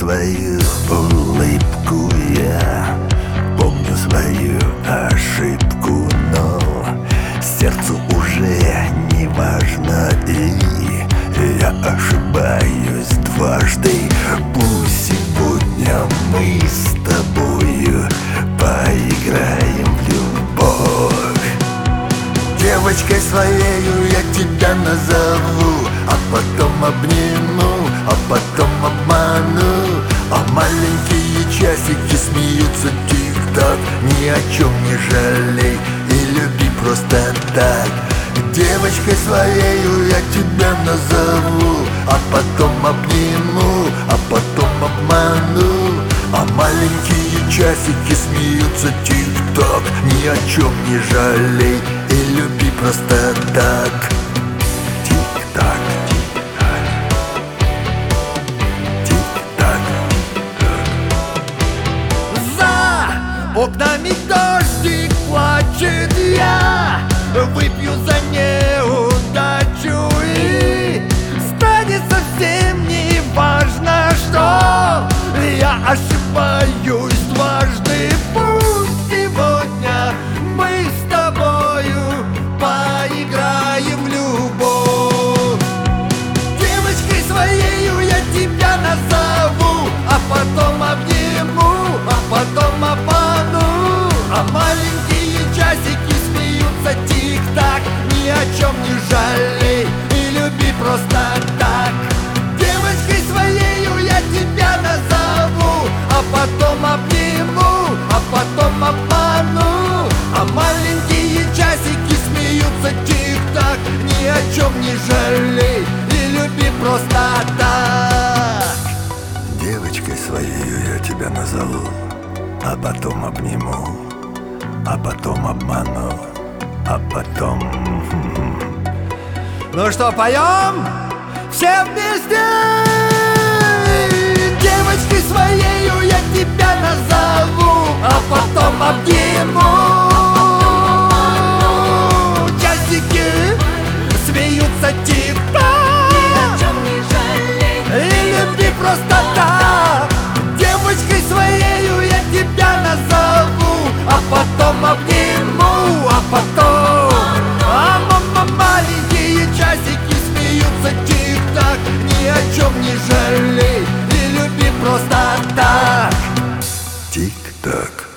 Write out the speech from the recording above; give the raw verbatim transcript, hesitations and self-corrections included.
твою улыбку я, помню свою ошибку, но сердцу уже не важно, и я ошибаюсь дважды. Пусть сегодня мы с тобою поиграем в любовь. Девочкой своею я тебя назову, а потом обниму, а потом обману. А маленькие часики смеются тик-так. Ни о чем не жалей и люби просто так. Девочкой своею я тебя назову, а потом обниму, а потом обману. А маленькие часики смеются тик-так. Ни о чем не жалей и люби просто так. Тик-так, тик-так, тик-так, тик-так. За окнами дождик плачет, я выпью за неудачу, и станет совсем не важно, что я ошибаюсь дважды. Пусть сегодня мы с тобою поиграем в любовь. Девочкой своею я тебя назову, а потом обниму, а потом обману. А маленькие часики смеются тик-так. Ни о чем не жалей и люби просто так. Девочкой своею я тебя назову, а потом обниму, а потом обману. А маленькие часики смеются тик-так. Ни о чем не жалей и люби просто так. Девочкой своею я тебя назову, а потом обниму, а потом обману, а потом... Ну что, поем? Все вместе! Девочкой своею я тебя назову, а потом обниму. Часики смеются тик-так. Ни о чем не жалей И люби просто так. Девочкой своею я тебя назову, а потом обниму, а потом... А мама, маленькие часики смеются тик-так. Ни о чем не жалей и люби просто так. Тик-так.